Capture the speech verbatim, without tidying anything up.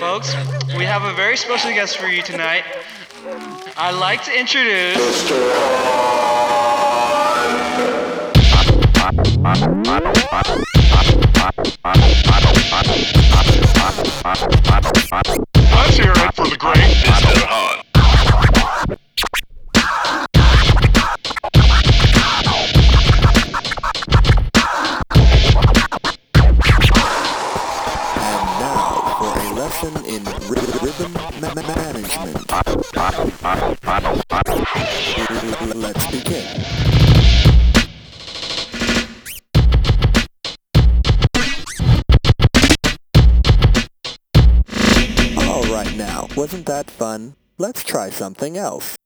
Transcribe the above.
folks, we have a very special guest for you tonight. I'd like to introduce... Let's hear it for the great Mister Hunt. In rhythm ma- management. Let's begin. All right now, wasn't that fun? Let's try something else.